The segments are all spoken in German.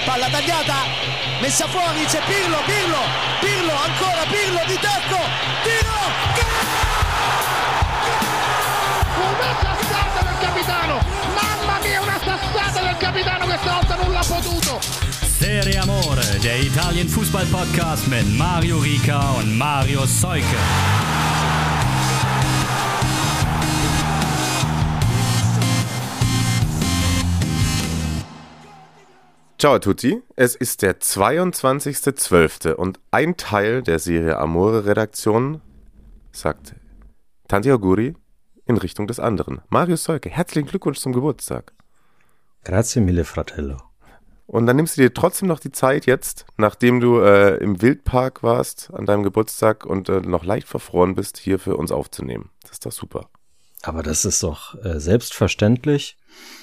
palla tagliata, messa fuori, c'è Pirlo, ancora Pirlo di tacco, tiro, una sassata del capitano, mamma mia, una sassata del capitano, questa volta non l'ha potuto. Serie Amore, der Italien-Fußball-Podcast mit Mario Rica und Mario Seuke. Ciao a tutti, es ist der 22.12. und ein Teil der Serie Amore Redaktion sagt Tanti auguri in Richtung des anderen. Mario Seuke, herzlichen Glückwunsch zum Geburtstag. Grazie mille, fratello. Und dann nimmst du dir trotzdem noch die Zeit jetzt, nachdem du im Wildpark warst an deinem Geburtstag und noch leicht verfroren bist, hier für uns aufzunehmen. Das ist doch super. Aber das ist doch selbstverständlich.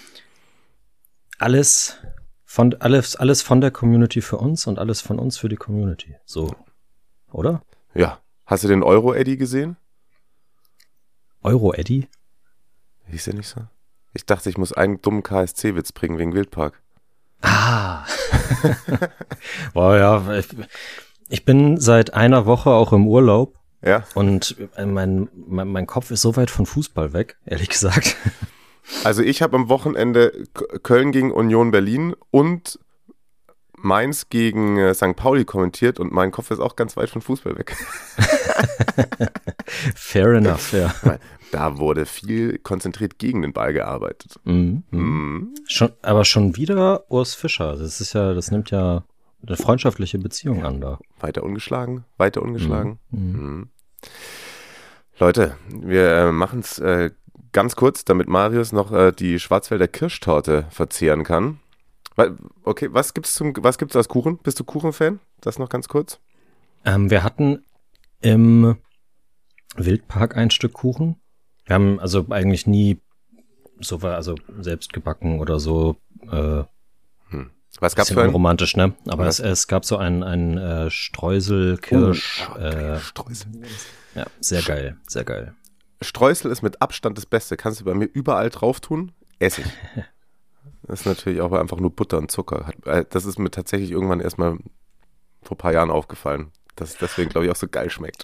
Alles von der Community für uns und alles von uns für die Community. So, oder? Ja. Hast du den Euro-Eddy gesehen? Euro-Eddy? Hieß der nicht so? Ich dachte, ich muss einen dummen KSC-Witz bringen wegen Wildpark. Ah. Boah, ja. Ich bin seit einer Woche auch im Urlaub. Ja. Und mein Kopf ist so weit von Fußball weg, ehrlich gesagt. Also ich habe am Wochenende Köln gegen Union Berlin und Mainz gegen St. Pauli kommentiert und mein Kopf ist auch ganz weit von Fußball weg. Fair enough, ja. Da wurde viel konzentriert gegen den Ball gearbeitet. Aber schon wieder Urs Fischer. Das nimmt ja eine freundschaftliche Beziehung an da. Weiter ungeschlagen. Leute, wir machen es ganz kurz, damit Marius noch die Schwarzwälder Kirschtorte verzehren kann. Okay, was gibt's als Kuchen? Bist du Kuchenfan? Das noch ganz kurz. Wir hatten im Wildpark ein Stück Kuchen. Wir haben also eigentlich nie selbst gebacken oder so. Was gab's für ein? Romantisch, ne? Aber es gab so ein Streusel-Kirsch. Streusel. Ja, sehr geil, sehr geil. Streusel ist mit Abstand das Beste. Kannst du bei mir überall drauf tun? Essig. Das ist natürlich auch einfach nur Butter und Zucker. Das ist mir tatsächlich irgendwann erstmal vor ein paar Jahren aufgefallen, dass es deswegen, glaube ich, auch so geil schmeckt.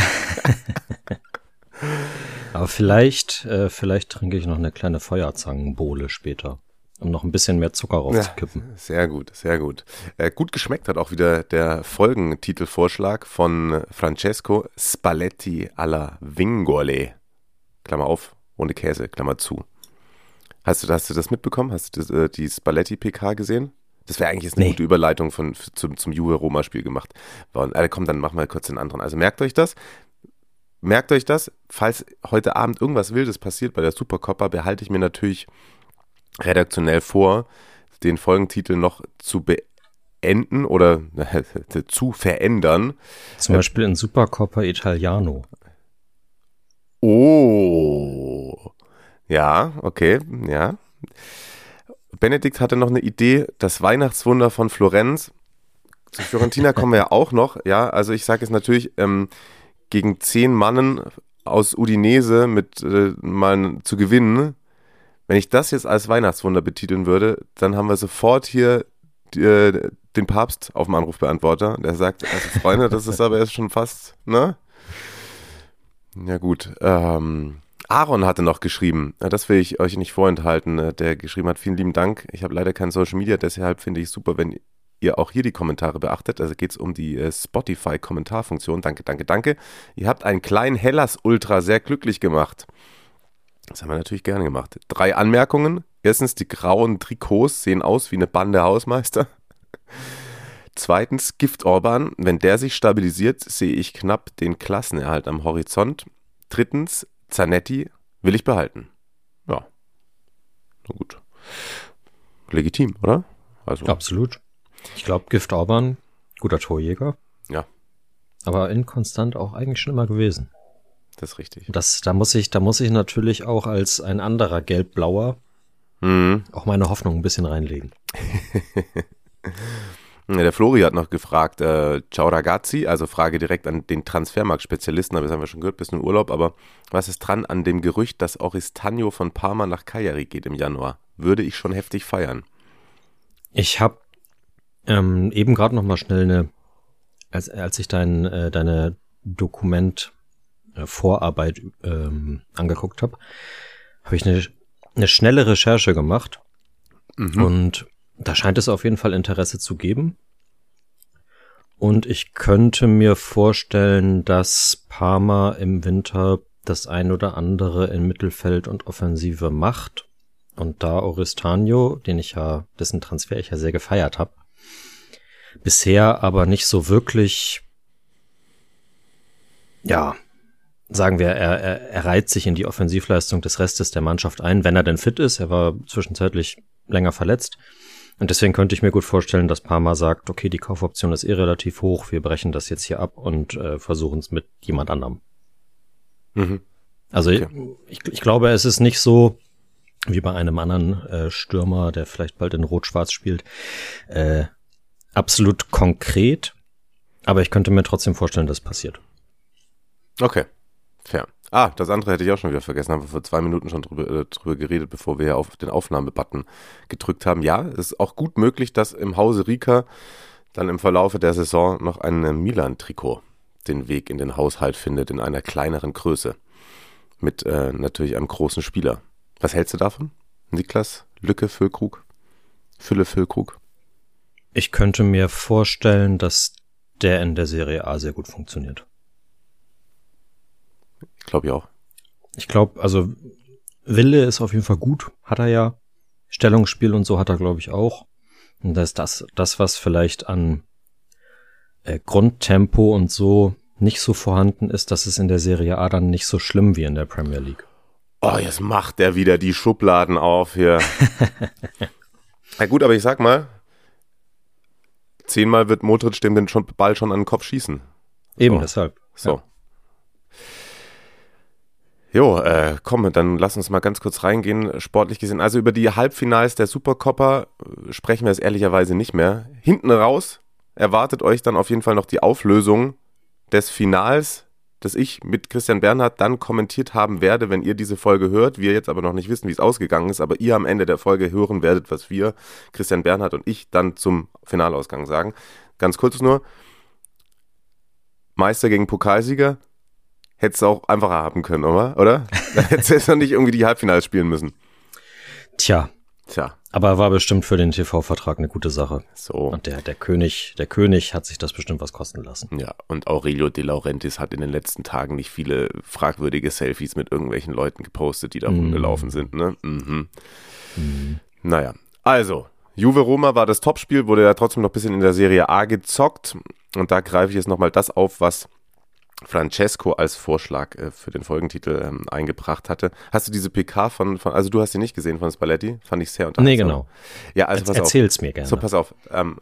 Aber vielleicht trinke ich noch eine kleine Feuerzangenbowle später, um noch ein bisschen mehr Zucker raufzukippen. Ja, sehr gut, sehr gut. Gut geschmeckt hat auch wieder der Folgentitelvorschlag von Francesco: Spalletti alla Vingole. Klammer auf, ohne Käse, Klammer zu. Hast du das mitbekommen? Hast du die Spalletti-PK gesehen? Das wäre eigentlich jetzt eine gute Überleitung zum Juve-Roma-Spiel gemacht. Komm, dann machen wir kurz den anderen. Also merkt euch das, falls heute Abend irgendwas Wildes passiert bei der Supercoppa, behalte ich mir natürlich redaktionell vor, den Folgentitel noch zu beenden oder zu verändern. Zum Beispiel in Supercoppa Italiano. Oh, ja, okay, ja. Benedikt hatte noch eine Idee, das Weihnachtswunder von Florenz. Zu Fiorentina kommen wir ja auch noch, ja, also ich sage es natürlich, gegen 10 Mannen aus Udinese mal zu gewinnen. Wenn ich das jetzt als Weihnachtswunder betiteln würde, dann haben wir sofort hier den Papst auf dem Anrufbeantworter, der sagt, also Freunde, das ist aber jetzt schon fast, ne? Ja gut, Aaron hatte noch geschrieben, das will ich euch nicht vorenthalten, der geschrieben hat, vielen lieben Dank, ich habe leider kein Social Media, deshalb finde ich es super, wenn ihr auch hier die Kommentare beachtet, also geht es um die Spotify-Kommentarfunktion, danke, ihr habt einen kleinen Hellas-Ultra sehr glücklich gemacht. Das haben wir natürlich gerne gemacht. 3 Anmerkungen, erstens, die grauen Trikots sehen aus wie eine Bande Hausmeister. Zweitens, Gift Orban, wenn der sich stabilisiert, sehe ich knapp den Klassenerhalt am Horizont. Drittens, Zanetti will ich behalten. Ja, na gut. Legitim, oder? Also. Absolut. Ich glaube, Gift Orban, guter Torjäger. Ja. Aber inkonstant auch eigentlich schon immer gewesen. Das ist richtig. Da muss ich natürlich auch als ein anderer Gelb-Blauer auch meine Hoffnung ein bisschen reinlegen. Der Flori hat noch gefragt, ciao ragazzi, also Frage direkt an den Transfermarkt-Spezialisten, aber das haben wir schon gehört, bist im Urlaub, aber was ist dran an dem Gerücht, dass Oristagno von Parma nach Cagliari geht im Januar? Würde ich schon heftig feiern. Ich habe Eben gerade noch mal schnell als ich deine Vorarbeit angeguckt habe ich eine schnelle Recherche gemacht. Und da scheint es auf jeden Fall Interesse zu geben. Und ich könnte mir vorstellen, dass Parma im Winter das ein oder andere in Mittelfeld und Offensive macht. Und da Oristano, dessen Transfer ich ja sehr gefeiert habe, bisher aber nicht so wirklich, sagen wir, er reiht sich in die Offensivleistung des Restes der Mannschaft ein, wenn er denn fit ist. Er war zwischenzeitlich länger verletzt. Und deswegen könnte ich mir gut vorstellen, dass Parma sagt, okay, die Kaufoption ist relativ hoch, wir brechen das jetzt hier ab und versuchen es mit jemand anderem. Also okay. Ich glaube, es ist nicht so wie bei einem anderen Stürmer, der vielleicht bald in Rot-Schwarz spielt, absolut konkret, aber ich könnte mir trotzdem vorstellen, dass es passiert. Okay, fair. Das andere hätte ich auch schon wieder vergessen, haben wir vor 2 Minuten schon drüber geredet, bevor wir auf den Aufnahmebutton gedrückt haben. Ja, es ist auch gut möglich, dass im Hause Rika dann im Verlaufe der Saison noch ein Milan-Trikot den Weg in den Haushalt findet, in einer kleineren Größe. Mit natürlich einem großen Spieler. Was hältst du davon? Niklas Füllkrug? Ich könnte mir vorstellen, dass der in der Serie A sehr gut funktioniert. Ich glaube ja auch. Ich glaube, also Wille ist auf jeden Fall gut, hat er ja. Stellungsspiel und so hat er, glaube ich, auch. Und das ist das, was vielleicht an Grundtempo und so nicht so vorhanden ist, dass es in der Serie A dann nicht so schlimm wie in der Premier League. Oh, jetzt macht er wieder die Schubladen auf hier. Na gut, aber ich sag mal, 10-mal wird Modric dem den Ball schon an den Kopf schießen. Eben, deshalb. So. Ja. Jo, komm, dann lass uns mal ganz kurz reingehen, sportlich gesehen. Also über die Halbfinals der Supercoppa sprechen wir jetzt ehrlicherweise nicht mehr. Hinten raus erwartet euch dann auf jeden Fall noch die Auflösung des Finals, das ich mit Christian Bernhard dann kommentiert haben werde, wenn ihr diese Folge hört. Wir jetzt aber noch nicht wissen, wie es ausgegangen ist, aber ihr am Ende der Folge hören werdet, was wir, Christian Bernhard und ich, dann zum Finalausgang sagen. Ganz kurz nur, Meister gegen Pokalsieger, hättest du auch einfacher haben können, oder? Da hättest du jetzt noch nicht irgendwie die Halbfinals spielen müssen. Tja. Aber war bestimmt für den TV-Vertrag eine gute Sache. So. Und der König hat sich das bestimmt was kosten lassen. Ja, und Aurelio De Laurentiis hat in den letzten Tagen nicht viele fragwürdige Selfies mit irgendwelchen Leuten gepostet, die da rumgelaufen sind, ne? Naja, also, Juve Roma war das Topspiel, wurde ja trotzdem noch ein bisschen in der Serie A gezockt. Und da greife ich jetzt nochmal das auf, was Francesco als Vorschlag für den Folgentitel eingebracht hatte. Hast du diese PK also du hast sie nicht gesehen von Spalletti? Fand ich sehr unterhaltsam. Nee, genau. Ja, also pass Erzähl's mir gerne. So, pass auf.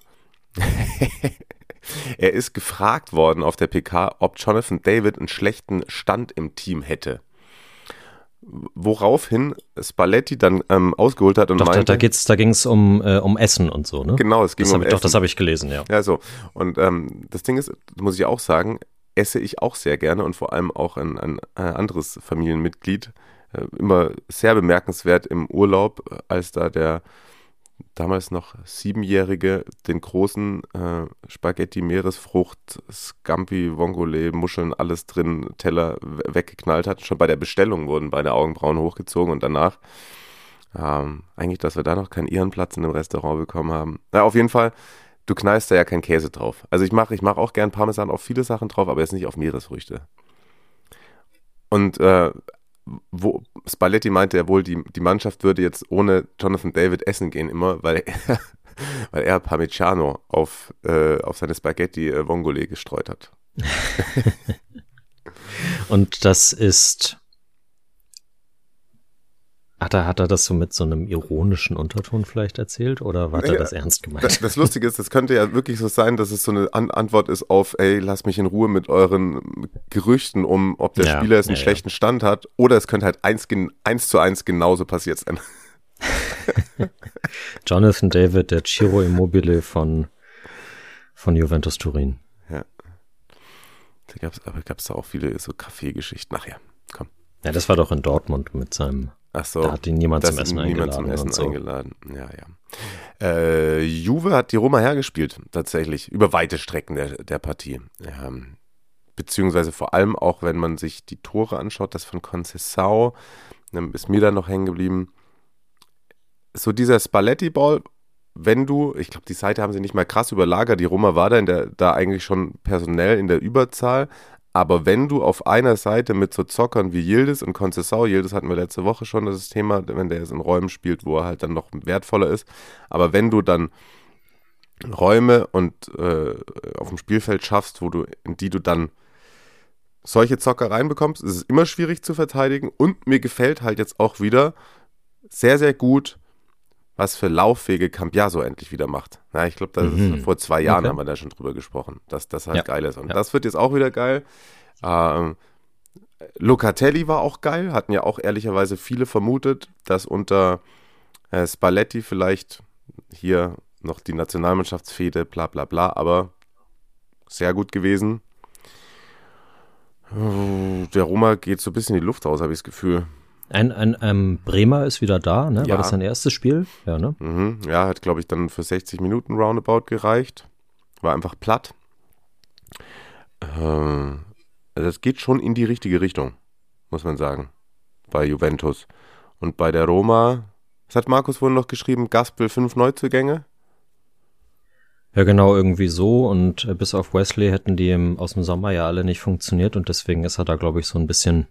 Er ist gefragt worden auf der PK, ob Jonathan David einen schlechten Stand im Team hätte. Woraufhin Spalletti dann ausgeholt hat und meinte... Da ging es um Essen und so, ne? Genau, es ging um Essen. Doch, das habe ich gelesen, ja. Ja, so. Und das Ding ist, muss ich auch sagen, esse ich auch sehr gerne und vor allem auch ein anderes Familienmitglied. Immer sehr bemerkenswert im Urlaub, als da der damals noch 7-Jährige den großen Spaghetti, Meeresfrucht, Scampi, Vongole, Muscheln, alles drin, Teller weggeknallt hat. Schon bei der Bestellung wurden beide Augenbrauen hochgezogen und danach eigentlich, dass wir da noch keinen Ehrenplatz in dem Restaurant bekommen haben. Na, auf jeden Fall. Du knallst da ja keinen Käse drauf. Also ich mach auch gern Parmesan auf viele Sachen drauf, aber jetzt nicht auf Meeresfrüchte. Und wo Spalletti meinte ja wohl, die Mannschaft würde jetzt ohne Jonathan David essen gehen immer, weil er Parmigiano auf seine Spaghetti Vongole gestreut hat. Und das ist... Hat er das so mit so einem ironischen Unterton vielleicht erzählt oder war er das ernst gemeint? Das Lustige ist, das könnte ja wirklich so sein, dass es so eine Antwort ist auf, ey, lass mich in Ruhe mit euren Gerüchten ob der Spieler jetzt einen schlechten Stand hat, oder es könnte halt 1:1 genauso passiert sein. Jonathan David, der Ciro Immobile von Juventus Turin. Ja. Da gab's da auch viele so Kaffeegeschichten. Ach ja, komm. Ja, das war doch in Dortmund mit seinem Ach so. Da hat ihn niemand zum Essen eingeladen. Ja. Juve hat die Roma hergespielt, tatsächlich, über weite Strecken der Partie. Ja. Beziehungsweise vor allem auch, wenn man sich die Tore anschaut, das von Conceição, ist mir dann noch hängen geblieben. So dieser Spalletti-Ball, ich glaube, die Seite haben sie nicht mal krass überlagert, die Roma war da eigentlich schon personell in der Überzahl, aber wenn du auf einer Seite mit so Zockern wie Yildiz und Conceição, Yildiz hatten wir letzte Woche schon das Thema, wenn der jetzt in Räumen spielt, wo er halt dann noch wertvoller ist, aber wenn du dann Räume und auf dem Spielfeld schaffst, in die du dann solche Zocker reinbekommst, ist es immer schwierig zu verteidigen und mir gefällt halt jetzt auch wieder sehr, sehr gut, was für lauffähige Cambiaso endlich wieder macht. Ja, ich glaube, vor 2 Jahren haben wir da schon drüber gesprochen, dass das halt geil ist. Und das wird jetzt auch wieder geil. Locatelli war auch geil, hatten ja auch ehrlicherweise viele vermutet, dass unter Spalletti vielleicht hier noch die Nationalmannschaftsfehde, bla bla bla, aber sehr gut gewesen. Der Roma geht so ein bisschen in die Luft raus, habe ich das Gefühl. Ein Bremer ist wieder da, ne? Ja. War das sein erstes Spiel? Ja, ne? Ja, hat, glaube ich, dann für 60 Minuten Roundabout gereicht. War einfach platt. Also es geht schon in die richtige Richtung, muss man sagen, bei Juventus. Und bei der Roma, was hat Markus vorhin noch geschrieben? Gaspel 5 Neuzugänge? Ja, genau, irgendwie so. Und bis auf Wesley hätten die aus dem Sommer ja alle nicht funktioniert. Und deswegen ist er da, glaube ich, so ein bisschen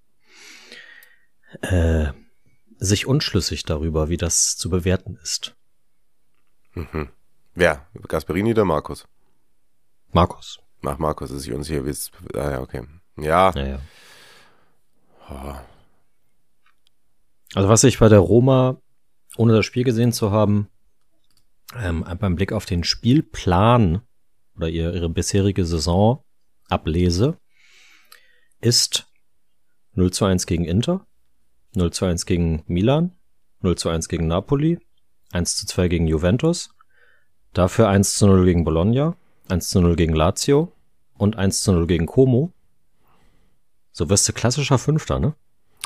sich unschlüssig darüber, wie das zu bewerten ist. Mhm. Wer? Gasperini oder Markus? Markus. Ach, Markus ist sich unsicher. Ja, okay. Ja. Ja. Oh. Also was ich bei der Roma, ohne das Spiel gesehen zu haben, beim Blick auf den Spielplan oder ihre bisherige Saison ablese, ist 0:1 gegen Inter, 0:1 gegen Milan, 0:1 gegen Napoli, 1:2 gegen Juventus, dafür 1:0 gegen Bologna, 1:0 gegen Lazio und 1:0 gegen Como. So wirst du klassischer Fünfter, ne?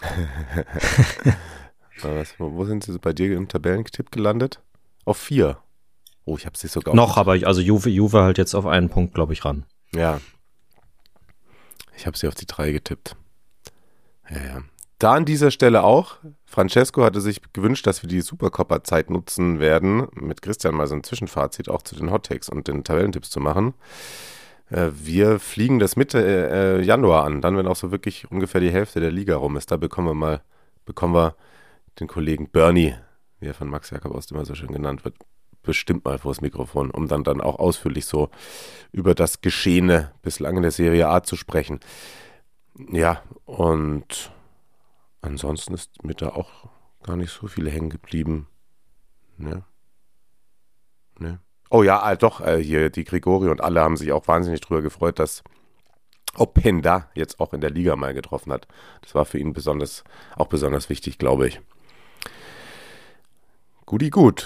Wo sind sie bei dir im Tabellentipp gelandet? Auf 4. Oh, ich habe sie sogar. Noch, aber Juve halt jetzt auf einen Punkt, glaube ich, ran. Ja. Ich habe sie auf die 3 getippt. Ja. Da an dieser Stelle auch, Francesco hatte sich gewünscht, dass wir die Supercoppa-Zeit nutzen werden, mit Christian mal so ein Zwischenfazit auch zu den Hottakes und den Tabellentipps zu machen. Wir fliegen das Mitte Januar an, dann wenn auch so wirklich ungefähr die Hälfte der Liga rum ist. Da bekommen wir den Kollegen Bernie, wie er von Max Jakob Ost immer so schön genannt wird, bestimmt mal vors Mikrofon, um dann auch ausführlich so über das Geschehene bislang in der Serie A zu sprechen. Ja, und ansonsten ist mir da auch gar nicht so viel hängen geblieben. Ne? Oh ja, doch, hier die Grigori und alle haben sich auch wahnsinnig drüber gefreut, dass Openda jetzt auch in der Liga mal getroffen hat. Das war für ihn besonders wichtig, glaube ich. Gut.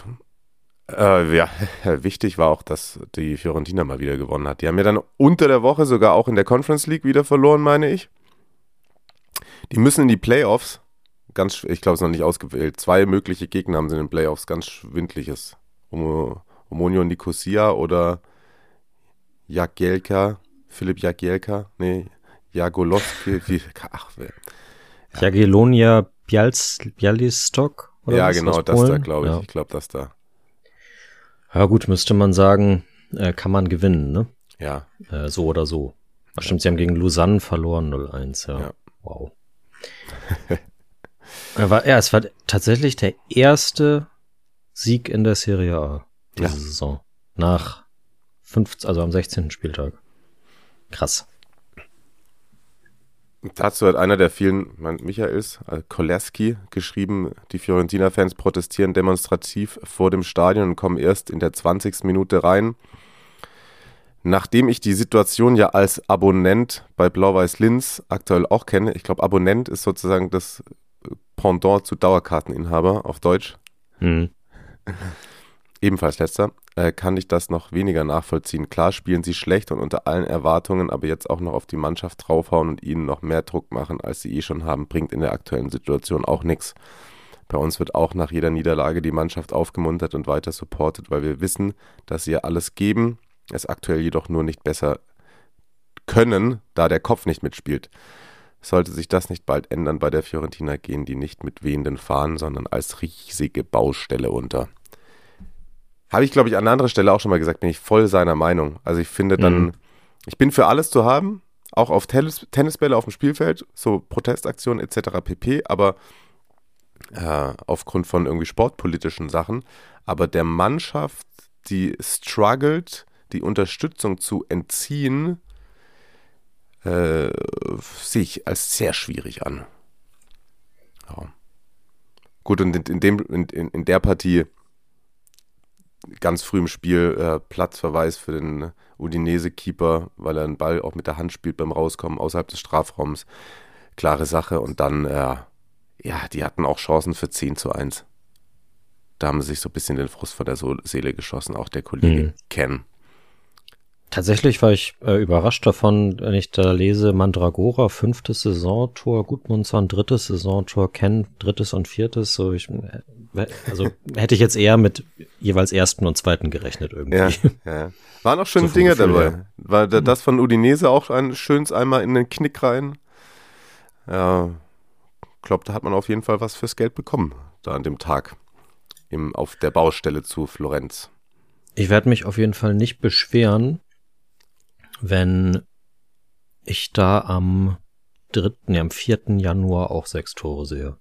Wichtig war auch, dass die Fiorentina mal wieder gewonnen hat. Die haben ja dann unter der Woche sogar auch in der Conference League wieder verloren, meine ich. Die müssen in die Playoffs. Ich glaube, es ist noch nicht ausgewählt. 2 mögliche Gegner haben sie in den Playoffs. Ganz schwindliches. Omonia Nicosia oder Philipp Jagielka. Nee, Jagolowski. Jagiellonia Białystok? Ja, genau, das da, glaube ich. Ja. Ich glaube, das da. Ja gut, müsste man sagen, kann man gewinnen, ne? Ja. So oder so. Ach, stimmt, sie haben gegen Lausanne verloren, 0:1, ja. Wow. Es war tatsächlich der erste Sieg in der Serie A diese Saison. Nach am 16. Spieltag. Krass. Dazu hat einer der vielen, Michaels Koleski, geschrieben, die Fiorentina-Fans protestieren demonstrativ vor dem Stadion und kommen erst in der 20. Minute rein. Nachdem ich die Situation ja als Abonnent bei Blau-Weiß Linz aktuell auch kenne, ich glaube, Abonnent ist sozusagen das Pendant zu Dauerkarteninhaber auf Deutsch. Ebenfalls letzter, kann ich das noch weniger nachvollziehen. Klar spielen sie schlecht und unter allen Erwartungen, aber jetzt auch noch auf die Mannschaft draufhauen und ihnen noch mehr Druck machen, als sie schon haben, bringt in der aktuellen Situation auch nichts. Bei uns wird auch nach jeder Niederlage die Mannschaft aufgemuntert und weiter supportet, weil wir wissen, dass sie ja alles geben, es aktuell jedoch nur nicht besser können, da der Kopf nicht mitspielt. Sollte sich das nicht bald ändern bei der Fiorentina, gehen die nicht mit wehenden Fahnen, sondern als riesige Baustelle unter. Habe ich, glaube ich, an einer anderen Stelle auch schon mal gesagt, bin ich voll seiner Meinung. Also ich finde dann, ich bin für alles zu haben, auch auf Tennisbälle auf dem Spielfeld, so Protestaktionen etc. pp., aber aufgrund von irgendwie sportpolitischen Sachen, aber der Mannschaft, die struggelt, die Unterstützung zu entziehen, sehe ich als sehr schwierig an. Ja. Gut, und in der Partie ganz früh im Spiel Platzverweis für den Udinese-Keeper, weil er einen Ball auch mit der Hand spielt beim Rauskommen außerhalb des Strafraums. Klare Sache. Und dann, die hatten auch Chancen für 10:1. Da haben sie sich so ein bisschen den Frust vor der Seele geschossen, auch der Kollege Ken. Tatsächlich war ich überrascht davon, wenn ich da lese, Mandragora 5. Saisontor, Gudmundsson 3. Saisontor, Ken 3. und 4. So also hätte ich jetzt eher mit jeweils 1. und 2. gerechnet irgendwie. Ja. Waren auch schöne Dinge dabei. War das von Udinese auch ein schönes einmal in den Knick rein? Ja, ich glaube, da hat man auf jeden Fall was fürs Geld bekommen, da an dem Tag auf der Baustelle zu Florenz. Ich werde mich auf jeden Fall nicht beschweren, wenn ich da am 4. Januar auch 6 Tore sehe.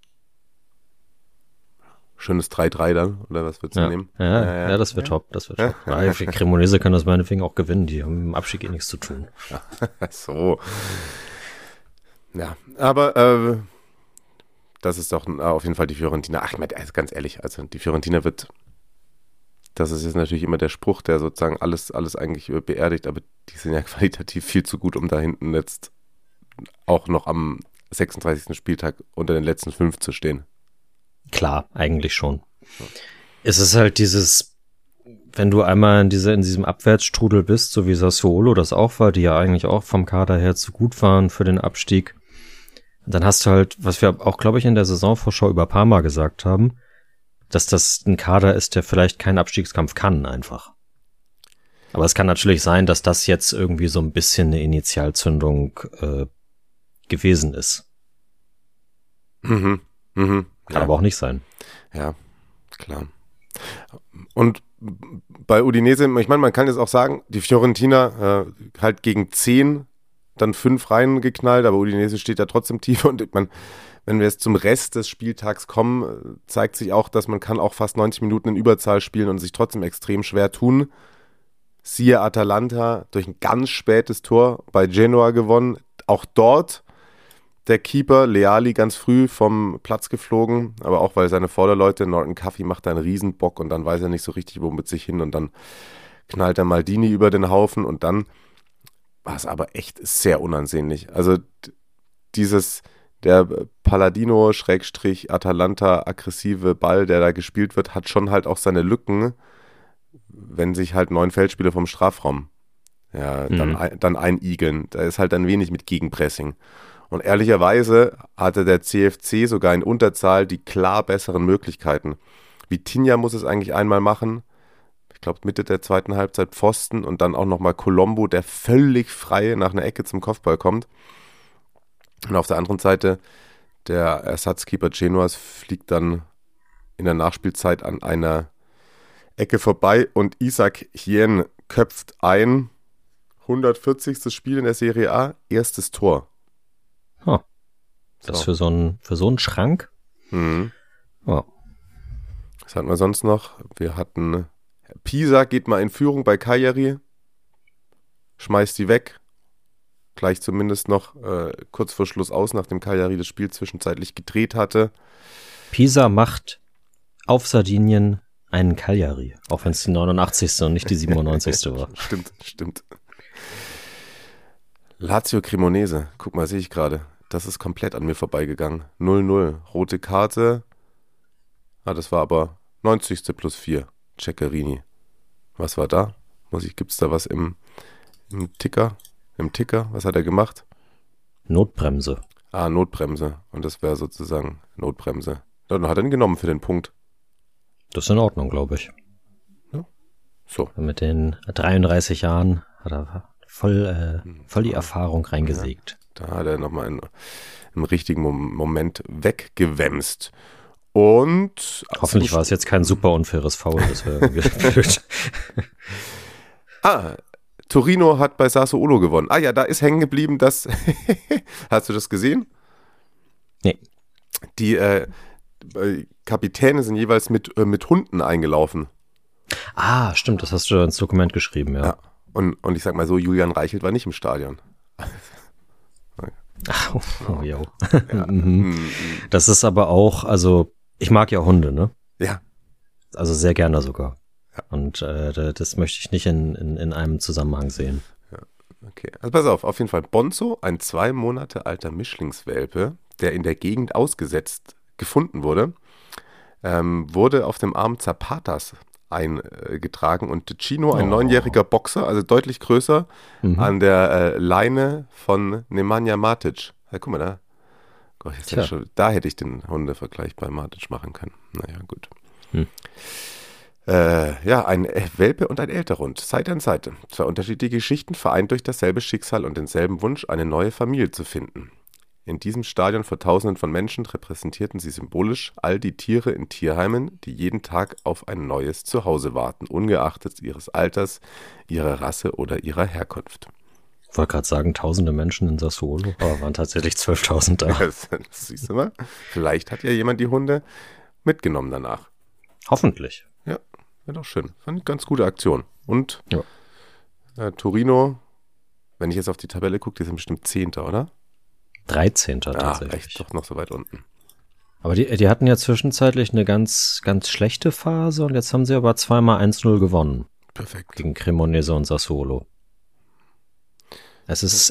Schönes 3-3 dann, oder was würdest du nehmen? Ja, das wird top, das wird top. Ja, Cremonese kann das meinetwegen auch gewinnen, die haben mit dem Abstieg nichts zu tun. So. Ja, aber das ist doch auf jeden Fall die Fiorentina. Ach, ich meine, ganz ehrlich, also die Fiorentina wird, das ist jetzt natürlich immer der Spruch, der sozusagen alles eigentlich beerdigt, aber die sind ja qualitativ viel zu gut, um da hinten jetzt auch noch am 36. Spieltag unter den letzten 5 zu stehen. Klar, eigentlich schon. Es ist halt dieses, wenn du einmal in diesem Abwärtsstrudel bist, so wie Sassuolo das auch war, die ja eigentlich auch vom Kader her zu gut waren für den Abstieg, dann hast du halt, was wir auch, glaube ich, in der Saisonvorschau über Parma gesagt haben, dass das ein Kader ist, der vielleicht keinen Abstiegskampf kann einfach. Aber es kann natürlich sein, dass das jetzt irgendwie so ein bisschen eine Initialzündung gewesen ist. Kann aber auch nicht sein. Ja, klar. Und bei Udinese, ich meine, man kann jetzt auch sagen, die Fiorentina halt gegen 10, dann 5 reingeknallt, aber Udinese steht ja trotzdem tief. Und wenn wir jetzt zum Rest des Spieltags kommen, zeigt sich auch, dass man kann auch fast 90 Minuten in Überzahl spielen und sich trotzdem extrem schwer tun. Siehe Atalanta, durch ein ganz spätes Tor bei Genoa gewonnen. Auch dort der Keeper Leali ganz früh vom Platz geflogen, aber auch weil seine Vorderleute, Norton Cuffy macht da einen Riesenbock und dann weiß er nicht so richtig, wo mit sich hin und dann knallt er Maldini über den Haufen und dann war es aber echt sehr unansehnlich. Also der Palladino-Atalanta aggressive Ball, der da gespielt wird, hat schon halt auch seine Lücken, wenn sich halt 9 Feldspieler vom Strafraum dann einigeln. Da ist halt dann wenig mit Gegenpressing. Und ehrlicherweise hatte der CFC sogar in Unterzahl die klar besseren Möglichkeiten. Vitinha muss es eigentlich einmal machen. Ich glaube Mitte der zweiten Halbzeit Pfosten und dann auch nochmal Colombo, der völlig frei nach einer Ecke zum Kopfball kommt. Und auf der anderen Seite der Ersatzkeeper Genoas fliegt dann in der Nachspielzeit an einer Ecke vorbei und Isaac Hien köpft ein. 140. Spiel in der Serie A, erstes Tor. Das für so einen Schrank? Mhm. Oh. Was hatten wir sonst noch? Wir hatten Pisa geht mal in Führung bei Cagliari, schmeißt die weg, gleich zumindest noch kurz vor Schluss aus, nachdem Cagliari das Spiel zwischenzeitlich gedreht hatte. Pisa macht auf Sardinien einen Cagliari, auch wenn es die 89. und nicht die 97. war. Stimmt. Lazio Cremonese, guck mal, sehe ich gerade. Das ist komplett an mir vorbeigegangen. 0-0, rote Karte. Das war aber 90. plus 4. Ceccherini. Was war da? Gibt's da was im Ticker? Im Ticker? Was hat er gemacht? Notbremse. Notbremse. Und das wäre sozusagen Notbremse. Dann hat er ihn genommen für den Punkt. Das ist in Ordnung, glaube ich. Ja. So. Mit den 33 Jahren hat er voll die Erfahrung reingesägt. Da hat er nochmal im richtigen Moment weggewämst. Und hoffentlich war es jetzt kein super unfaires Foul, das wäre blöd. Torino hat bei Sassuolo gewonnen. Ja, da ist hängen geblieben, dass hast du das gesehen? Nee. Die Kapitäne sind jeweils mit Hunden eingelaufen. Stimmt, das hast du ins Dokument geschrieben, ja. Und ich sag mal so, Julian Reichelt war nicht im Stadion. Ja. Das ist aber auch, also ich mag ja Hunde, ne? Ja. Also sehr gerne sogar. Ja. Und das möchte ich nicht in einem Zusammenhang sehen. Ja. Okay, also pass auf jeden Fall. Bonzo, ein 2 Monate alter Mischlingswelpe, der in der Gegend ausgesetzt gefunden wurde, wurde auf dem Arm Zapatas eingetragen und Chino, ein 9-jähriger Boxer, also deutlich größer, an der Leine von Nemanja Matic. Ja, guck mal da. Gott, da hätte ich den Hundevergleich bei Matic machen können. Naja, gut. Ein Welpe und ein Älterhund, Seite an Seite. 2 unterschiedliche Geschichten, vereint durch dasselbe Schicksal und denselben Wunsch, eine neue Familie zu finden. In diesem Stadion vor Tausenden von Menschen repräsentierten sie symbolisch all die Tiere in Tierheimen, die jeden Tag auf ein neues Zuhause warten, ungeachtet ihres Alters, ihrer Rasse oder ihrer Herkunft. Ich wollte gerade sagen, tausende Menschen in Sassuolo, aber waren tatsächlich 12.000 da. Das siehst du mal. Vielleicht hat ja jemand die Hunde mitgenommen danach. Hoffentlich. Ja, wäre doch schön. Fand ich eine ganz gute Aktion. Und Torino, wenn ich jetzt auf die Tabelle gucke, die sind bestimmt 10., oder? 13. tatsächlich. Echt doch noch so weit unten. Aber die hatten ja zwischenzeitlich eine ganz, ganz schlechte Phase und jetzt haben sie aber zweimal 1-0 gewonnen. Perfekt. Gegen Cremonese und Sassuolo. Das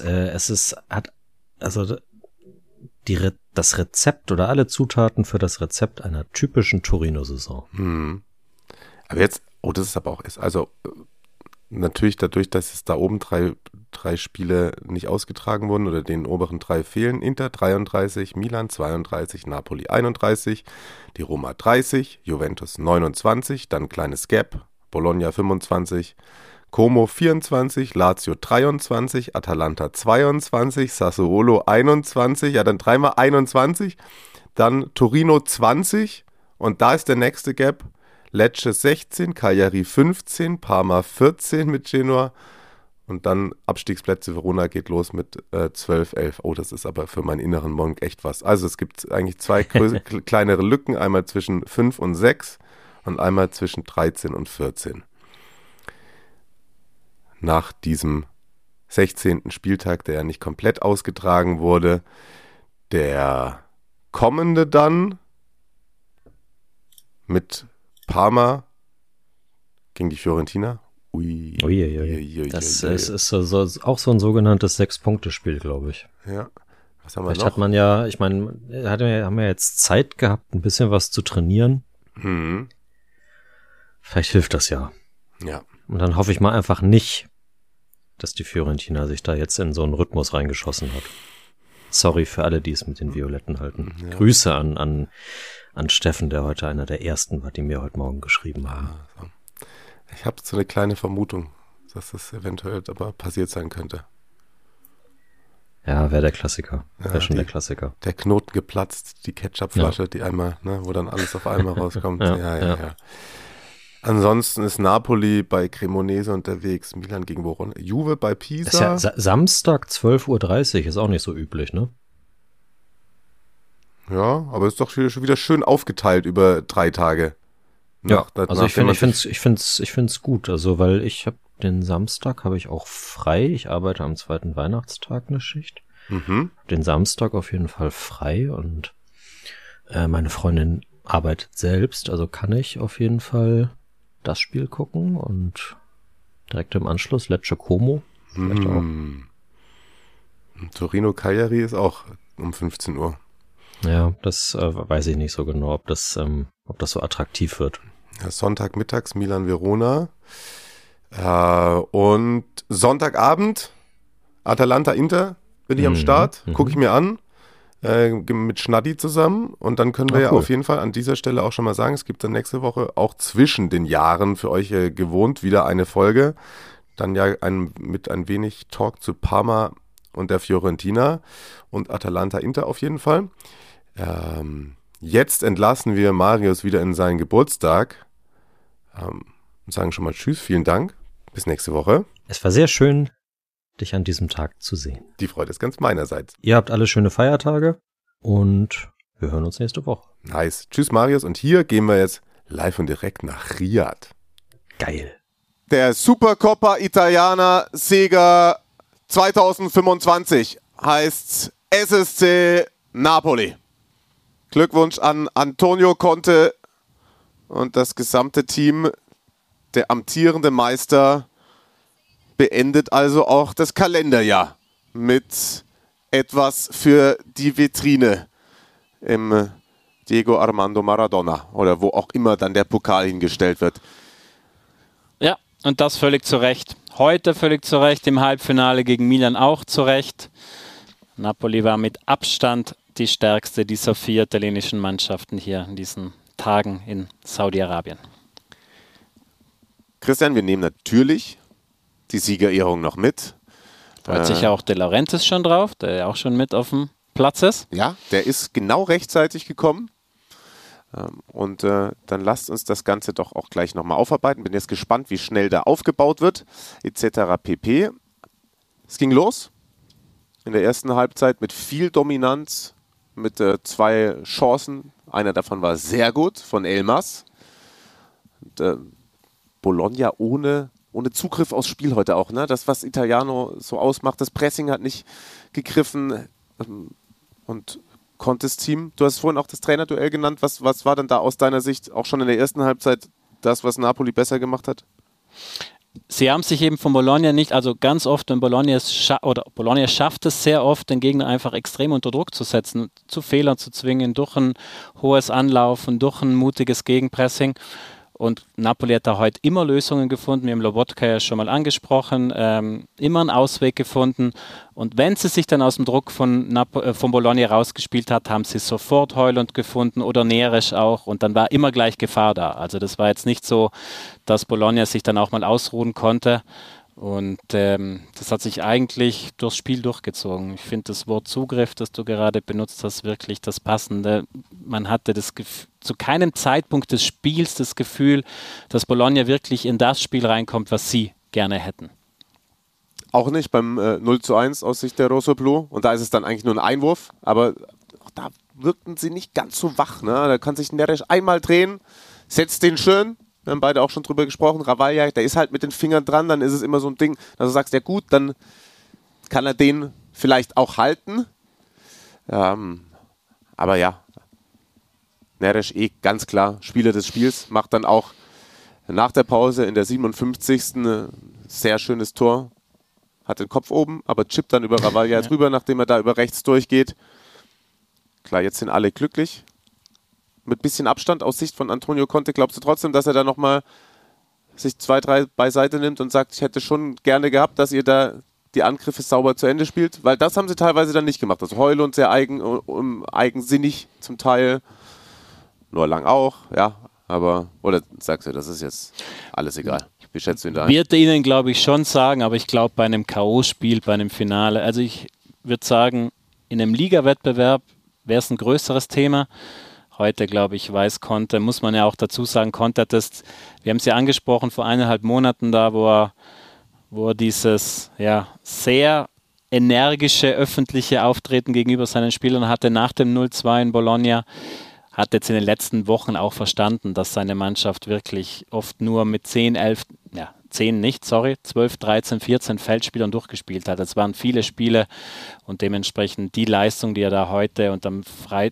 Rezept oder alle Zutaten für das Rezept einer typischen Torino-Saison. Aber jetzt, das ist aber auch, also natürlich dadurch, dass es da oben drei Spiele nicht ausgetragen wurden oder den oberen 3 fehlen, Inter 33, Milan 32, Napoli 31, die Roma 30, Juventus 29, dann kleines Gap, Bologna 25, Como 24, Lazio 23, Atalanta 22, Sassuolo 21, ja dann 3 mal 21, dann Torino 20 und da ist der nächste Gap, Lecce 16, Cagliari 15, Parma 14 mit Genoa und dann Abstiegsplätze. Verona geht los mit 12, 11. Oh, das ist aber für meinen inneren Monk echt was. Also es gibt eigentlich 2 kleinere Lücken, einmal zwischen 5 und 6 und einmal zwischen 13 und 14. Nach diesem 16. Spieltag, der ja nicht komplett ausgetragen wurde, der kommende dann mit Parma gegen die Fiorentina. Ui. Das ist auch so ein sogenanntes 6-Punkte-Spiel, glaube ich. Ja. Was haben wir Vielleicht noch? hat man ja, ich meine, haben wir jetzt Zeit gehabt, ein bisschen was zu trainieren. Vielleicht hilft das ja. Ja. Und dann hoffe ich mal einfach nicht, dass die Fiorentina sich da jetzt in so einen Rhythmus reingeschossen hat. Sorry für alle, die es mit den Violetten halten. Ja. Grüße an Steffen, der heute einer der ersten war, die mir heute Morgen geschrieben haben. Also. Ich habe so eine kleine Vermutung, dass das eventuell aber passiert sein könnte. Ja, wäre der Klassiker. Wäre schon der Klassiker. Der Knoten geplatzt, die Ketchupflasche, die einmal, wo dann alles auf einmal rauskommt. Ja. Ansonsten ist Napoli bei Cremonese unterwegs, Milan gegen Verona, Juve bei Pisa. Das ist ja Samstag 12.30 Uhr, ist auch nicht so üblich, ne? Ja, aber ist doch schon wieder schön aufgeteilt über 3 Tage. Also ich find's gut, also weil den Samstag habe ich auch frei. Ich arbeite am 2. Weihnachtstag eine Schicht. Den Samstag auf jeden Fall frei und meine Freundin arbeitet selbst, also kann ich auf jeden Fall das Spiel gucken und direkt im Anschluss Lecce Como vielleicht auch. Torino Cagliari ist auch um 15 Uhr. Ja, das weiß ich nicht so genau, ob das so attraktiv wird. Ja, Sonntagmittags Milan Verona und Sonntagabend Atalanta Inter bin ich am Start, gucke ich mir an. mit Schnaddi zusammen. Und dann können wir ja auf jeden Fall an dieser Stelle auch schon mal sagen, es gibt dann nächste Woche auch zwischen den Jahren für euch gewohnt wieder eine Folge. Dann ja mit ein wenig Talk zu Parma und der Fiorentina und Atalanta Inter auf jeden Fall. Jetzt entlassen wir Marius wieder in seinen Geburtstag und sagen schon mal Tschüss, vielen Dank, bis nächste Woche. Es war sehr schön, dich an diesem Tag zu sehen. Die Freude ist ganz meinerseits. Ihr habt alle schöne Feiertage und wir hören uns nächste Woche. Nice. Tschüss Marius und hier gehen wir jetzt live und direkt nach Riyadh. Geil. Der Supercoppa Italiana Sieger 2025 heißt SSC Napoli. Glückwunsch an Antonio Conte und das gesamte Team. Der amtierende Meister beendet also auch das Kalenderjahr mit etwas für die Vitrine im Diego Armando Maradona oder wo auch immer dann der Pokal hingestellt wird. Ja, und das völlig zu Recht. Heute völlig zu Recht, im Halbfinale gegen Milan auch zu Recht. Napoli war mit Abstand die stärkste dieser 4 italienischen Mannschaften hier in diesen Tagen in Saudi-Arabien. Christian, wir nehmen natürlich die Siegerehrung noch mit. Freut sich ja auch De Laurentiis schon drauf, der ja auch schon mit auf dem Platz ist. Ja, der ist genau rechtzeitig gekommen. Und dann lasst uns das Ganze doch auch gleich nochmal aufarbeiten. Bin jetzt gespannt, wie schnell da aufgebaut wird, etc. pp. Es ging los in der ersten Halbzeit mit viel Dominanz, mit 2 Chancen. Einer davon war sehr gut von Elmas. Und, Bologna ohne Zugriff aufs Spiel heute auch. Ne? Das, was Italiano so ausmacht, das Pressing hat nicht gegriffen. Und Contes Team, du hast vorhin auch das Trainerduell genannt. Was war denn da aus deiner Sicht auch schon in der ersten Halbzeit das, was Napoli besser gemacht hat? Sie haben sich eben von Bologna nicht, also ganz oft, wenn Bologna schafft es sehr oft, den Gegner einfach extrem unter Druck zu setzen, zu Fehlern zu zwingen, durch ein hohes Anlaufen, durch ein mutiges Gegenpressing. Und Napoli hat da heute immer Lösungen gefunden. Wir haben Lobotka ja schon mal angesprochen, immer einen Ausweg gefunden. Und wenn sie sich dann aus dem Druck von Bologna rausgespielt hat, haben sie sofort Højlund gefunden oder Neres auch. Und dann war immer gleich Gefahr da. Also das war jetzt nicht so, dass Bologna sich dann auch mal ausruhen konnte. Und das hat sich eigentlich durchs Spiel durchgezogen. Ich finde das Wort Zugriff, das du gerade benutzt hast, wirklich das Passende. Man hatte zu keinem Zeitpunkt des Spiels das Gefühl, dass Bologna wirklich in das Spiel reinkommt, was sie gerne hätten. Auch nicht beim 0:1 aus Sicht der Rossoblu. Und da ist es dann eigentlich nur ein Einwurf. Aber auch da wirkten sie nicht ganz so wach. Ne? Da kann sich Neres einmal drehen, setzt den schön. Wir haben beide auch schon drüber gesprochen. Ravaglia, der ist halt mit den Fingern dran. Dann ist es immer so ein Ding, dass du sagst, ja gut, dann kann er den vielleicht auch halten. Aber ja, Neres ganz klar Spieler des Spiels. Macht dann auch nach der Pause in der 57. ein sehr schönes Tor. Hat den Kopf oben, aber chippt dann über Ravaglia drüber, nachdem er da über rechts durchgeht. Klar, jetzt sind alle glücklich. Mit bisschen Abstand aus Sicht von Antonio Conte, glaubst du trotzdem, dass er da nochmal sich 2, 3 beiseite nimmt und sagt, ich hätte schon gerne gehabt, dass ihr da die Angriffe sauber zu Ende spielt? Weil das haben sie teilweise dann nicht gemacht. Also Højlund sehr eigensinnig zum Teil. Nur Lang auch, ja. Aber, oder sagst du, das ist jetzt alles egal? Wie schätzt du ihn da ein? Wird Ihnen, glaube ich, schon sagen, aber ich glaube, bei einem K.O.-Spiel, bei einem Finale, also ich würde sagen, in einem Liga-Wettbewerb wäre es ein größeres Thema. Heute, glaube ich, weiß Conte, muss man ja auch dazu sagen, Conte hat das, wir haben es ja angesprochen, vor 1,5 Monaten da, wo er dieses sehr energische öffentliche Auftreten gegenüber seinen Spielern hatte nach dem 0:2 in Bologna, hat jetzt in den letzten Wochen auch verstanden, dass seine Mannschaft wirklich oft nur mit 12, 13, 14 Feldspielern durchgespielt hat. Es waren viele Spiele und dementsprechend die Leistung, die er da heute und am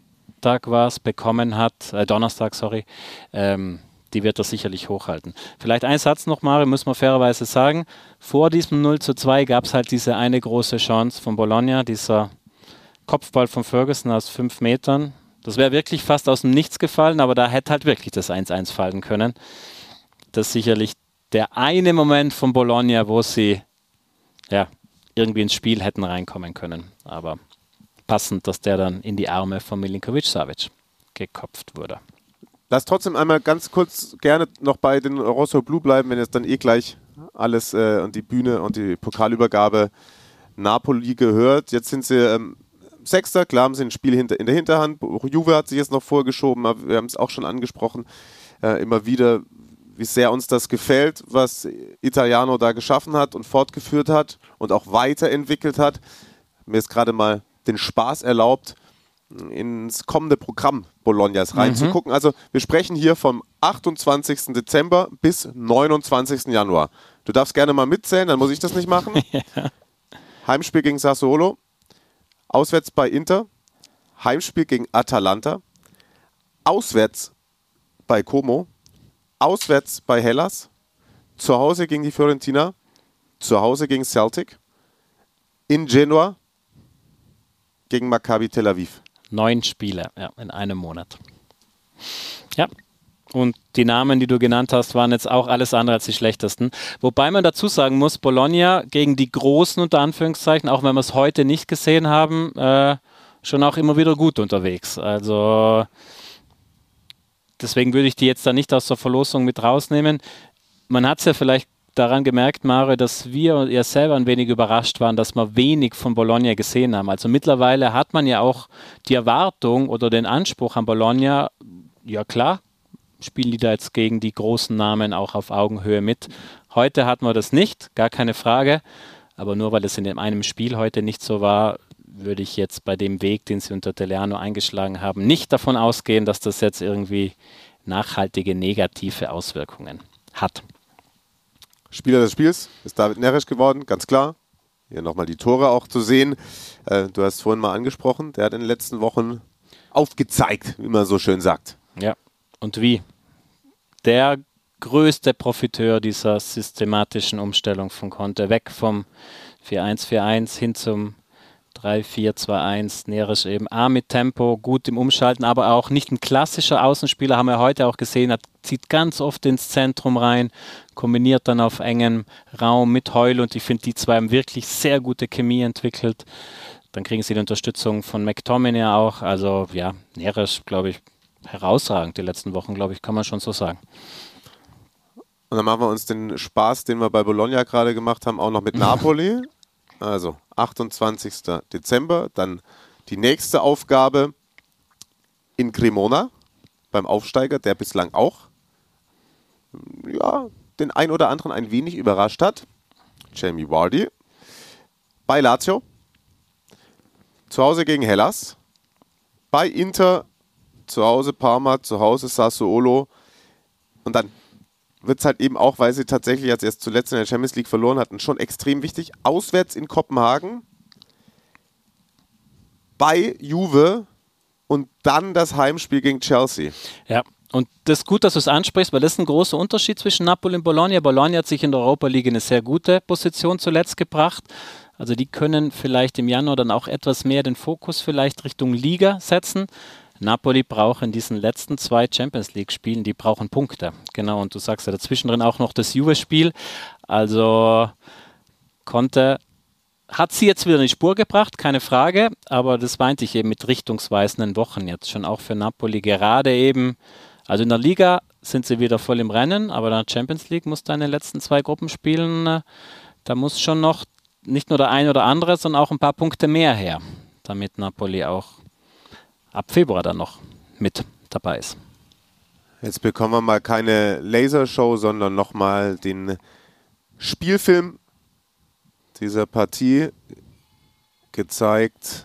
Donnerstag, die wird er sicherlich hochhalten. Vielleicht ein Satz noch, Mario, muss man fairerweise sagen. Vor diesem 0:2 gab es halt diese eine große Chance von Bologna, dieser Kopfball von Ferguson aus 5 Metern. Das wäre wirklich fast aus dem Nichts gefallen, aber da hätte halt wirklich das 1:1 fallen können. Das ist sicherlich der eine Moment von Bologna, wo sie irgendwie ins Spiel hätten reinkommen können. Aber passend, dass der dann in die Arme von Milinkovic-Savic geköpft wurde. Lass trotzdem einmal ganz kurz gerne noch bei den Rosso Blu bleiben, wenn jetzt dann gleich alles und die Bühne und die Pokalübergabe Napoli gehört. Jetzt sind sie Sechster, klar haben sie ein Spiel in der Hinterhand. Juve hat sich jetzt noch vorgeschoben, aber wir haben es auch schon angesprochen, immer wieder, wie sehr uns das gefällt, was Italiano da geschaffen hat und fortgeführt hat und auch weiterentwickelt hat. Mir ist gerade mal den Spaß erlaubt, ins kommende Programm Bolognas reinzugucken. Also wir sprechen hier vom 28. Dezember bis 29. Januar. Du darfst gerne mal mitzählen, dann muss ich das nicht machen. Ja. Heimspiel gegen Sassuolo, auswärts bei Inter, Heimspiel gegen Atalanta, auswärts bei Como, auswärts bei Hellas, zu Hause gegen die Fiorentina, zu Hause gegen Celtic, in Genua gegen Maccabi Tel Aviv. 9 Spiele in einem Monat. Ja, und die Namen, die du genannt hast, waren jetzt auch alles andere als die schlechtesten. Wobei man dazu sagen muss, Bologna gegen die Großen, unter Anführungszeichen, auch wenn wir es heute nicht gesehen haben, schon auch immer wieder gut unterwegs. Also deswegen würde ich die jetzt da nicht aus der Verlosung mit rausnehmen. Man hat es ja vielleicht daran gemerkt, Mario, dass wir und ihr selber ein wenig überrascht waren, dass wir wenig von Bologna gesehen haben. Also mittlerweile hat man ja auch die Erwartung oder den Anspruch an Bologna, ja klar, spielen die da jetzt gegen die großen Namen auch auf Augenhöhe mit. Heute hatten wir das nicht, gar keine Frage. Aber nur weil es in einem Spiel heute nicht so war, würde ich jetzt bei dem Weg, den sie unter Italiano eingeschlagen haben, nicht davon ausgehen, dass das jetzt irgendwie nachhaltige negative Auswirkungen hat. Spieler des Spiels ist David Neres geworden, ganz klar. Hier nochmal die Tore auch zu sehen. Du hast es vorhin mal angesprochen, der hat in den letzten Wochen aufgezeigt, wie man so schön sagt. Ja, und wie? Der größte Profiteur dieser systematischen Umstellung von Conte, weg vom 4-1-4-1 hin zum 3-4-2-1, Neres eben mit Tempo, gut im Umschalten, aber auch nicht ein klassischer Außenspieler, haben wir heute auch gesehen, zieht ganz oft ins Zentrum rein, kombiniert dann auf engem Raum mit Heul und ich finde, die zwei haben wirklich sehr gute Chemie entwickelt. Dann kriegen sie die Unterstützung von McTominay auch, also ja, Neres, glaube ich, herausragend die letzten Wochen, glaube ich, kann man schon so sagen. Und dann machen wir uns den Spaß, den wir bei Bologna gerade gemacht haben, auch noch mit Napoli. Also 28. Dezember, dann die nächste Aufgabe in Cremona beim Aufsteiger, der bislang auch den ein oder anderen ein wenig überrascht hat. Jamie Vardy. Bei Lazio, zu Hause gegen Hellas, bei Inter, zu Hause Parma, zu Hause Sassuolo und dann wird es halt eben auch, weil sie tatsächlich jetzt erst zuletzt in der Champions League verloren hatten, schon extrem wichtig. Auswärts in Kopenhagen, bei Juve und dann das Heimspiel gegen Chelsea. Ja, und das ist gut, dass du es ansprichst, weil das ist ein großer Unterschied zwischen Napoli und Bologna. Bologna hat sich in der Europa League in eine sehr gute Position zuletzt gebracht. Also die können vielleicht im Januar dann auch etwas mehr den Fokus vielleicht Richtung Liga setzen. Napoli braucht in diesen letzten 2 Champions-League-Spielen, die brauchen Punkte. Genau, und du sagst ja dazwischen drin auch noch das Juve-Spiel. Also Conte hat sie jetzt wieder in die Spur gebracht, keine Frage, aber das meinte ich eben mit richtungsweisenden Wochen jetzt schon auch für Napoli. Gerade eben, also in der Liga sind sie wieder voll im Rennen, aber in der Champions League musst du in den letzten 2 Gruppen spielen. Da muss schon noch nicht nur der ein oder andere, sondern auch ein paar Punkte mehr her, damit Napoli auch ab Februar dann noch mit dabei ist. Jetzt bekommen wir mal keine Lasershow, sondern nochmal den Spielfilm dieser Partie gezeigt.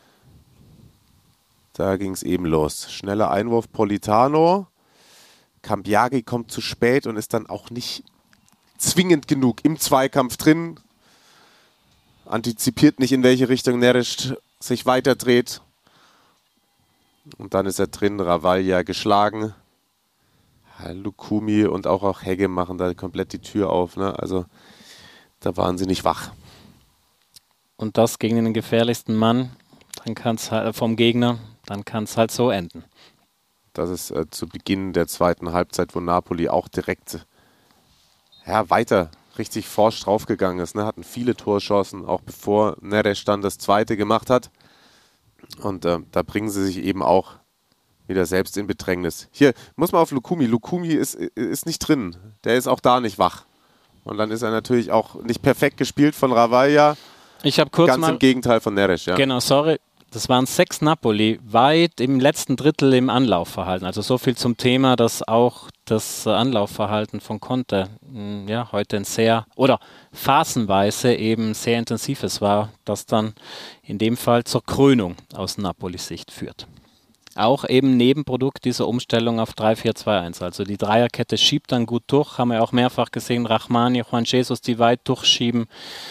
Da ging es eben los. Schneller Einwurf Politano. Cambiaghi kommt zu spät und ist dann auch nicht zwingend genug im Zweikampf drin. Antizipiert nicht, in welche Richtung Neres sich weiterdreht. Und dann ist er drin, Ravaglia geschlagen. Lukumi und auch Hegge machen da komplett die Tür auf. Ne? Also da waren sie nicht wach. Und das gegen den gefährlichsten Mann, dann kann es halt vom Gegner, dann kann es halt so enden. Das ist zu Beginn der zweiten Halbzeit, wo Napoli auch direkt weiter richtig forsch draufgegangen ist. Ne? Hatten viele Torchancen, auch bevor Neres dann das zweite gemacht hat. Und da bringen sie sich eben auch wieder selbst in Bedrängnis. Hier, muss man auf Lukumi. Lukumi ist nicht drin. Der ist auch da nicht wach. Und dann ist er natürlich auch nicht perfekt gespielt von Ravaglia. Ich habe kurz Ganz im Gegenteil von Neres, ja. Genau, sorry. Das waren 6 Napoli, weit im letzten Drittel im Anlaufverhalten. Also so viel zum Thema, dass auch das Anlaufverhalten von Conte heute ein sehr, oder phasenweise eben sehr intensives war, das dann in dem Fall zur Krönung aus Napolis Sicht führt. Auch eben Nebenprodukt dieser Umstellung auf 3-4-2-1. Also die Dreierkette schiebt dann gut durch, haben wir auch mehrfach gesehen, Rachmani, Juan Jesus, die weit durchschieben.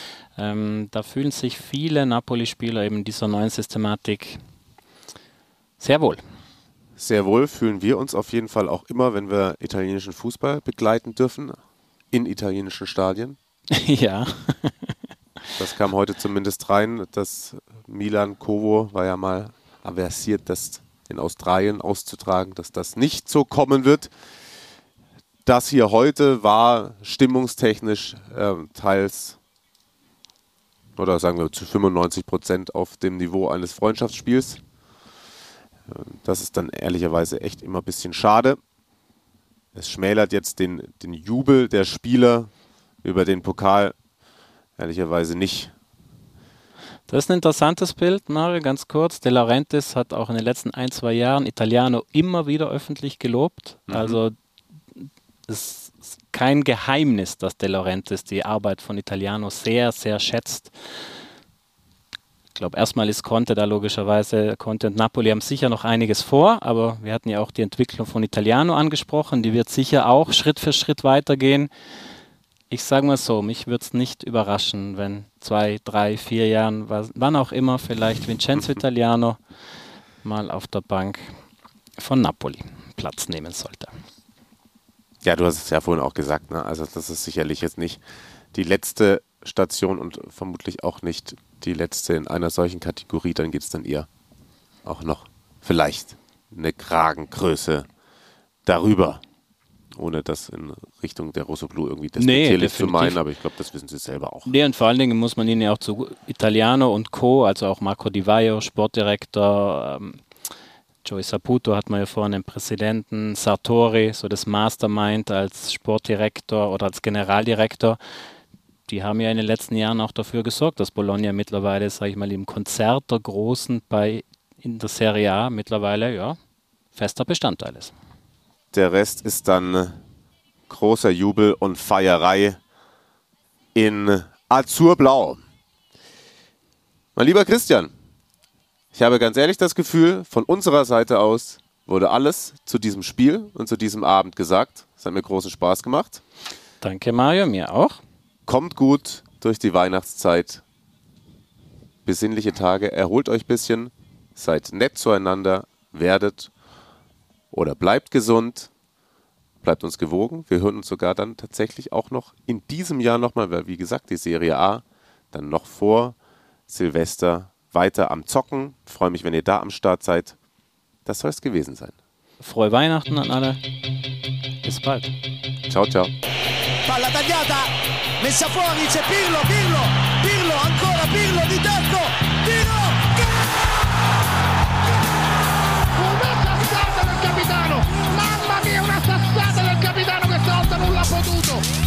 Da fühlen sich viele Napoli-Spieler eben dieser neuen Systematik sehr wohl. Sehr wohl fühlen wir uns auf jeden Fall auch immer, wenn wir italienischen Fußball begleiten dürfen, in italienischen Stadien. Ja. Das kam heute zumindest rein. Das Milan Como war ja mal aversiert, das in Australien auszutragen, dass das nicht so kommen wird. Das hier heute war stimmungstechnisch teils, oder sagen wir zu 95% auf dem Niveau eines Freundschaftsspiels. Das ist dann ehrlicherweise echt immer ein bisschen schade. Es schmälert jetzt den Jubel der Spieler über den Pokal ehrlicherweise nicht. Das ist ein interessantes Bild, Mario, ganz kurz. De Laurentiis hat auch in den letzten 1-2 Jahren Italiano immer wieder öffentlich gelobt. Also es ist kein Geheimnis, dass De Laurentiis die Arbeit von Italiano sehr, sehr schätzt. Ich glaube, erstmal ist Conte da logischerweise, Conte und Napoli haben sicher noch einiges vor, aber wir hatten ja auch die Entwicklung von Italiano angesprochen, die wird sicher auch Schritt für Schritt weitergehen. Ich sage mal so, mich würde es nicht überraschen, wenn 2, 3, 4 Jahren, wann auch immer, vielleicht Vincenzo Italiano mal auf der Bank von Napoli Platz nehmen sollte. Ja, du hast es ja vorhin auch gesagt, ne? Also das ist sicherlich jetzt nicht die letzte Station und vermutlich auch nicht die letzte in einer solchen Kategorie. Dann geht es dann eher auch noch vielleicht eine Kragengröße darüber. Ohne das in Richtung der Rosso Blu irgendwie despektierlich zu meinen, aber ich glaube, das wissen sie selber auch. Nee, und vor allen Dingen muss man ihnen ja auch zu Italiano und Co., also auch Marco Di Vaio, Sportdirektor, Joey Saputo hat man ja vorhin, den Präsidenten, Sartori, so das Mastermind als Sportdirektor oder als Generaldirektor, die haben ja in den letzten Jahren auch dafür gesorgt, dass Bologna mittlerweile, sage ich mal, im Konzert der Großen in der Serie A mittlerweile fester Bestandteil ist. Der Rest ist dann großer Jubel und Feierei in Azurblau. Mein lieber Christian, ich habe ganz ehrlich das Gefühl, von unserer Seite aus wurde alles zu diesem Spiel und zu diesem Abend gesagt. Es hat mir großen Spaß gemacht. Danke, Mario, mir auch. Kommt gut durch die Weihnachtszeit. Besinnliche Tage, erholt euch ein bisschen, seid nett zueinander, werdet oder bleibt gesund, bleibt uns gewogen. Wir hören uns sogar dann tatsächlich auch noch in diesem Jahr nochmal, weil wie gesagt, die Serie A dann noch vor Silvester weiter am Zocken. Ich freue mich, wenn ihr da am Start seid. Das soll es gewesen sein. Frohe Weihnachten an alle. Bis bald. Ciao, ciao. Palla tagliata, messa fuori, c'è Pirlo, ancora Pirlo di tacco, tiro! Una sassata del capitano, mamma mia, una sassata del capitano che stavolta non l'ha potuto.